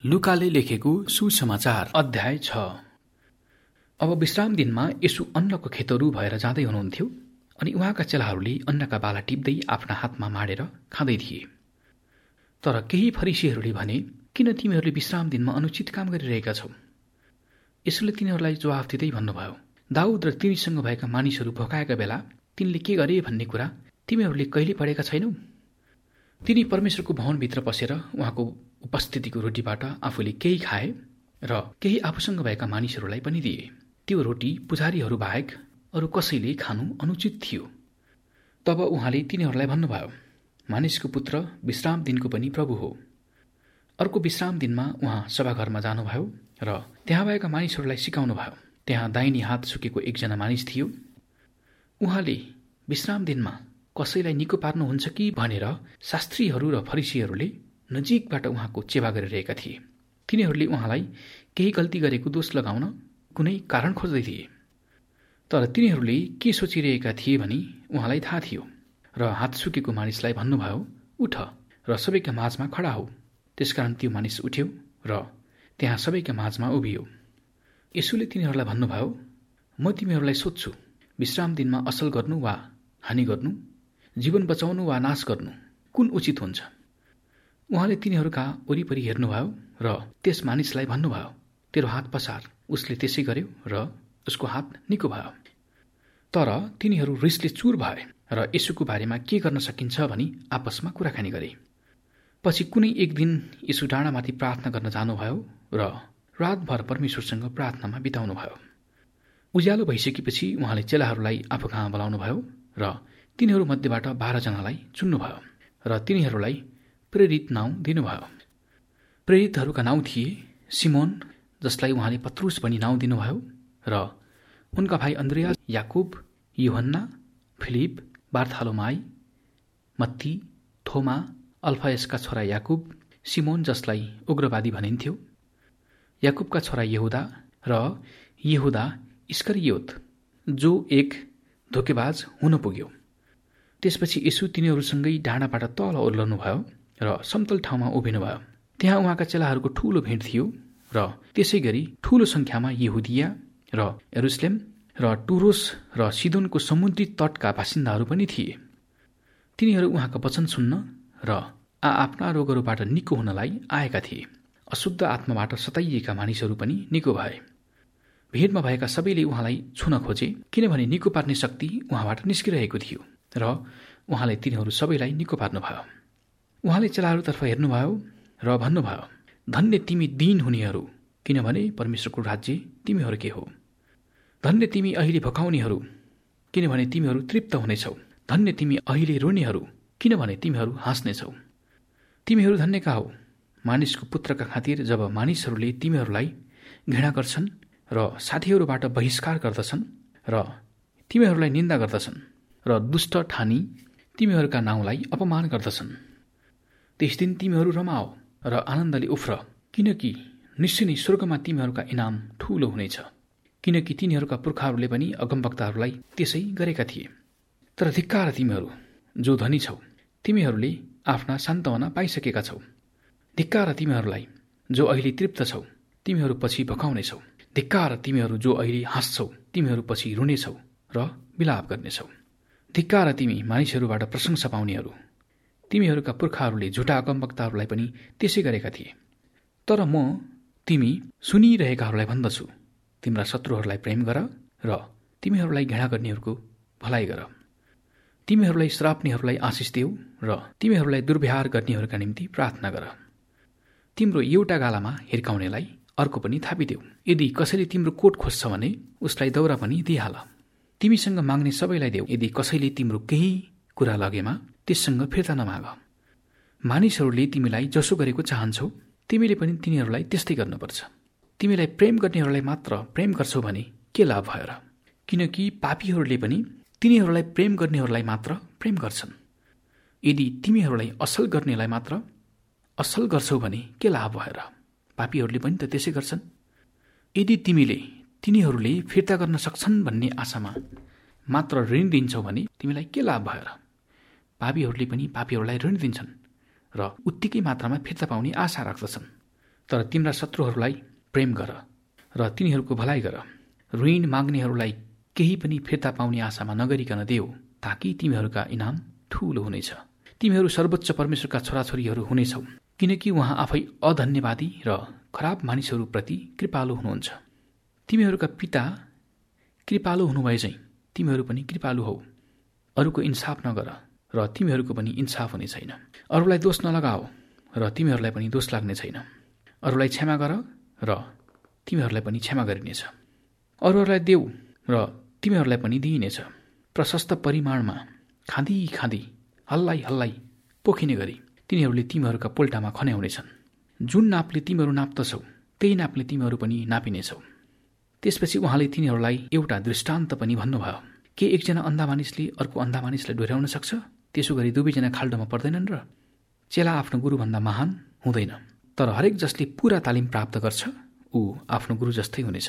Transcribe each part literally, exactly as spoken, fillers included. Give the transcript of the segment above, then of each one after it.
लुकाले लेखेको सुसमाचार अध्याय छ। अब विश्राम दिनमा यसु अन्नको खेतहरू भएर जाँदै हुनुहुन्थ्यो अनि उहाँका चेलाहरूले अन्नका बाला टिप्दै आफ्ना हातमा माडेर खाँदै थिए। तर केही फरिसीहरूले भने, किन तिमीहरूले विश्राम दिनमा अनुचित काम गरिरहेका छौ? यसुले तिनीहरूलाई जवाफ दिँदै भन्नुभयो, दाउद र तिनीसँग भएका मानिसहरू भोकाएका बेला तिनले के गरे भन्ने कुरा तिमीहरूले कहिले पढेका छैनौ? तिनी परमेश्वरको भवनभित्र पसेर उहाँको उपस्थितिको रोटीबाट आफूले केही खाए र केही आफूसँग भएका मानिसहरूलाई पनि दिए। त्यो रोटी पुजारीहरू बाहेक अरू कसैले खानु अनुचित थियो। तब उहाँले तिनीहरूलाई भन्नुभयो, मानिसको पुत्र विश्राम दिनको पनि प्रभु हो। अर्को विश्राम दिनमा उहाँ सभाघरमा जानुभयो र त्यहाँ भएका मानिसहरूलाई सिकाउनुभयो। त्यहाँ दाहिने हात सुकेको एकजना मानिस थियो। उहाँले विश्राम दिनमा कसैलाई निको पार्नुहुन्छ कि भनेर शास्त्रीहरू र फरिसीहरूले नजिकबाट उहाँको चेवा गरिरहेका थिए। तिनीहरूले उहाँलाई केही गल्ती गरेको दोष लगाउन कुनै कारण खोज्दै थिए। तर तिनीहरूले के सोचिरहेका थिए भनी उहाँलाई थाहा थियो र हात सुकेको मानिसलाई भन्नुभयो, उठ र सबैका माझमा खडा हो। त्यसकारण त्यो मानिस उठ्यो र त्यहाँ सबैका माझमा उभियो। यसुले तिनीहरूलाई भन्नुभयो, म तिमीहरूलाई सोध्छु, विश्राम दिनमा असल गर्नु वा हानि गर्नु, जीवन बचाउनु वा नाश गर्नु कुन उचित हुन्छ? उहाँले तिनीहरूका वरिपरि हेर्नुभयो र त्यस मानिसलाई भन्नुभयो, तेरो हात पसार। उसले त्यसै गर्यो र उसको हात निको भयो। तर तिनीहरू रिसले चुर भए र यसुको बारेमा के गर्न सकिन्छ भनी आपसमा कुराकानी गरे। पछि कुनै एक दिन यसु डाँडामाथि प्रार्थना गर्न जानुभयो र रातभर परमेश्वरसँग प्रार्थनामा बिताउनुभयो। उज्यालो भइसकेपछि उहाँले चेलाहरूलाई आफू कहाँ बोलाउनुभयो र तिनीहरू मध्येबाट बाह्रजनालाई चुन्नुभयो र तिनीहरूलाई प्रेरित नाउँ दिनुभयो। प्रेरितहरूका नाउँ थिए सिमोन, जसलाई उहाँले पत्रुस भनी नाउँ दिनुभयो, र उनका भाइ अन्द्रियास, याकुब, यूहन्ना, फिलिप, बार्थोलोमाई, मत्ती, थोमा, अल्फायसका छोरा याकुब, सिमोन जसलाई उग्रवादी भनिन्थ्यो, याकुबका छोरा यहुदा र यहुदा इस्करियोत, जो एक धोकेबाज हुन पुग्यो। त्यसपछि यसु तिनीहरूसँगै डाँडाबाट तल ओर्लनुभयो र समतल ठाउँमा उभिनुभयो। त्यहाँ उहाँका चेलाहरूको ठूलो भेट थियो र त्यसै गरी ठूलो संख्यामा यहुदिया र यरुसलेम र टुरोस र सिदोनको समुद्री तटका बासिन्दाहरू पनि थिए। तिनीहरू उहाँका वचन सुन्न र आआफ्ना रोगहरूबाट निको हुनलाई आएका थिए। अशुद्ध आत्माबाट सताइएका मानिसहरू पनि निको भए। भिडमा भएका सबैले उहाँलाई छुन खोजे, किनभने निको पार्ने शक्ति उहाँबाट निस्किरहेको थियो र उहाँले तिनीहरू सबैलाई निको पार्नुभयो। उहाँले चेलाहरूतर्फ हेर्नुभयो र भन्नुभयो, धन्य तिमी दीन हुनेहरू, किनभने परमेश्वरको राज्य तिमीहरूकै हो। धन्य तिमी अहिले भकाउनेहरू, किनभने तिमीहरू तृप्त हुनेछौ। धन्य तिमी अहिले रोनेहरू, किनभने तिमीहरू हाँस्नेछौ। तिमीहरू धन्यका हो, मानिसको पुत्रका खातिर जब मानिसहरूले तिमीहरूलाई घृणा गर्छन् र साथीहरूबाट बहिष्कार गर्दछन् र तिमीहरूलाई निन्दा गर्दछन् र दुष्ट ठानी तिमीहरूका नाउँलाई अपमान गर्दछन्। त्यस दिन तिमीहरू रमाओ र आनन्दले उफ्र, किनकि निश्चय नै स्वर्गमा तिमीहरूका इनाम ठूलो हुनेछ, किनकि तिनीहरूका पुर्खाहरूले पनि अगमवक्ताहरूलाई त्यसै गरेका थिए। तर धिक्कार तिमीहरू जो धनी छौ, तिमीहरूले आफ्ना सान्त्वना पाइसकेका छौ। धिक्कार तिमीहरूलाई जो अहिले तृप्त छौ, तिमीहरू पछि भकाउनेछौ। धिक्कार तिमीहरू जो अहिले हाँस्छौ, तिमीहरू पछि रुनेछौ र विलाप गर्नेछौ। धिक्कार तिमी मानिसहरूबाट प्रशंसा पाउनेहरू, तिमीहरूका पुर्खाहरूले झुटा अगमवक्ताहरूलाई पनि त्यसै गरेका थिए। तर म तिमी सुनिरहेकाहरूलाई भन्दछु, तिम्रा शत्रुहरूलाई प्रेम गर र तिमीहरूलाई घृणा गर्नेहरूको भलाइ गर। तिमीहरूलाई श्राप्नेहरूलाई आशिष देऊ र तिमीहरूलाई दुर्व्यवहार गर्नेहरूका निम्ति प्रार्थना गर। तिम्रो एउटा गालामा हिर्काउनेलाई अर्को पनि थापिदेऊ। यदि कसैले तिम्रो कोट खोज्छ भने उसलाई दौरा पनि दिइहाल। तिमीसँग माग्ने सबैलाई देऊ। यदि कसैले तिम्रो केही कुरा लगेमा त्यससँग फिर्ता नमाग। मानिसहरूले तिमीलाई जसो गरेको चाहन्छौ, तिमीले पनि तिनीहरूलाई त्यस्तै गर्नुपर्छ। तिमीलाई प्रेम गर्नेहरूलाई मात्र प्रेम गर्छौ भने के लाभ भयो र? किनकि पापीहरूले पनि तिनीहरूलाई प्रेम गर्नेहरूलाई मात्र प्रेम गर्छन्। यदि तिमीहरूलाई असल गर्नेलाई मात्र असल गर्छौ भने के लाभ भयो र? पापीहरूले पनि त त्यसै गर्छन्। यदि तिमीले तिनीहरूले फिर्ता गर्न सक्छन् भन्ने आशामा मात्र ऋण दिन्छौ भने तिमीलाई के लाभ भयो र? पापीहरूले पनि पापीहरूलाई ऋण दिन्छन् र उत्तिकै मात्रामा फिर्ता पाउने आशा राख्दछन्। तर तिम्रा शत्रुहरूलाई प्रेम गर र तिनीहरूको भलाइ गर। ऋण माग्नेहरूलाई केही पनि फिर्ता पाउने आशामा नगरिकन देऊ, ताकि तिमीहरूका इनाम ठूलो हुनेछ। तिमीहरू सर्वोच्च परमेश्वरका छोराछोरीहरू हुनेछौ, किनकि उहाँ आफै अधन्यवादी र खराब मानिसहरूप्रति कृपालु हुनुहुन्छ। तिमीहरूका पिता कृपालु हुनुभए चाहिँ तिमीहरू पनि कृपालु हौ। अरूको इन्साफ नगर र तिमीहरूको पनि इन्साफ हुने छैन। अरूलाई दोष नलगाओ र तिमीहरूलाई पनि दोष लाग्ने छैन। अरूलाई क्षमा गर र तिमीहरूलाई पनि क्षमा गरिनेछ। अरूहरूलाई देऊ र तिमीहरूलाई पनि दिइनेछ। प्रशस्त परिमाणमा खाँदी खाँदी हल्लाइ हल्लाइ पोखिने गरी तिनीहरूले तिमीहरूका पोल्टामा खन्याउनेछन्। जुन नापले तिमीहरू नाप्दछौ त्यही नापले तिमीहरू पनि नापिनेछौ। त्यसपछि उहाँले तिनीहरूलाई एउटा दृष्टान्त पनि भन्नुभयो। के एकजना अन्धा मानिसले अर्को अन्धा मानिसलाई डोर्याउन सक्छ? त्यसो गरी दुवैजना खाल्डोमा पर्दैनन् र? चेला आफ्नो गुरुभन्दा महान हुँदैन, तर हरेक जसले पूरा तालिम प्राप्त गर्छ ऊ आफ्नो गुरु जस्तै हुनेछ।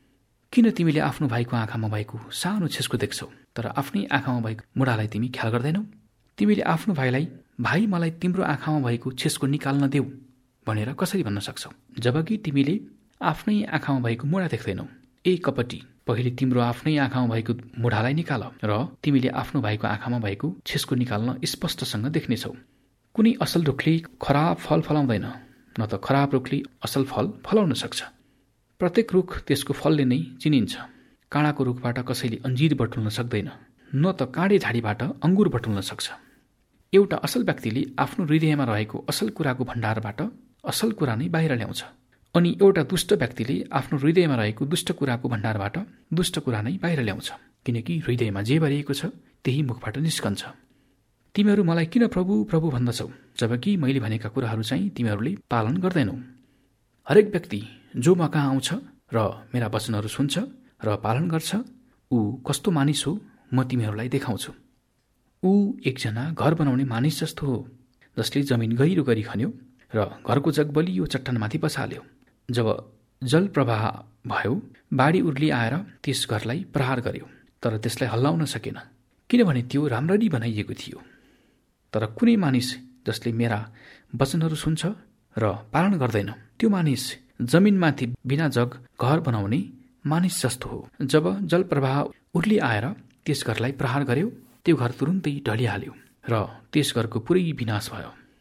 किन तिमीले आफ्नो भाइको आँखामा भएको सानो छेस्को देख्छौ, तर आफ्नै आँखामा भएको मुढालाई तिमी ख्याल गर्दैनौ? तिमीले आफ्नो भाइलाई, भाइ मलाई तिम्रो आँखामा भएको छेस्को निकाल्न देऊ भनेर कसरी भन्न सक्छौ, जबकि तिमीले आफ्नै आँखामा भएको मुढा देख्दैनौ? ए कपटी, पहिले तिम्रो आफ्नै आँखामा भएको मुढालाई निकाल र तिमीले आफ्नो भाइको आँखामा भएको छेस्को निकाल्न स्पष्टसँग देख्नेछौ। कुनै असल रुखले खराब फल फलाउँदैन, न त खराब रुखले असल फल फलाउन सक्छ। प्रत्येक रुख त्यसको फलले नै चिनिन्छ। काँडाको रुखबाट कसैले अन्जीर बटुल्न सक्दैन, न त काँडे झाडीबाट अङ्गुर बटुल्न सक्छ। एउटा असल व्यक्तिले आफ्नो हृदयमा रहेको असल कुराको भण्डारबाट असल कुरा नै बाहिर ल्याउँछ, अनि एउटा दुष्ट व्यक्तिले आफ्नो हृदयमा रहेको दुष्ट कुराको भण्डारबाट दुष्ट कुरा नै बाहिर ल्याउँछ, किनकि हृदयमा जे भरिएको छ त्यही मुखबाट निस्कन्छ। तिमीहरू मलाई किन प्रभु प्रभु भन्दछौ, जबकि मैले भनेका कुराहरू चाहिँ तिमीहरूले पालन गर्दैनौ? हरेक व्यक्ति जो म कहाँ आउँछ र मेरा वचनहरू सुन्छ र पालन गर्छ, ऊ कस्तो मानिस हो म तिमीहरूलाई देखाउँछु। ऊ एकजना घर बनाउने मानिस जस्तो हो, जसले जमिन गहिरो गरी खन्यो र घरको जग बलियो चट्टानमाथि बसाल्यो। जब जल प्रवाह भयो, बाढी उर्ली आएर त्यस घरलाई प्रहार गर्यो, तर त्यसलाई हल्लाउन सकेन, किनभने त्यो राम्ररी बनाइएको थियो। तर कुनै मानिस जसले मेरा वचनहरू सुन्छ र पालन गर्दैन, त्यो मानिस जमिनमाथि बिना जग घर बनाउने मानिस जस्तो हो। जब जल प्रवाह उर्ली आएर त्यस घरलाई प्रहार गर्यो, त्यो घर तुरुन्तै ढलिहाल्यो र त्यस घरको पुरै विनाश भयो।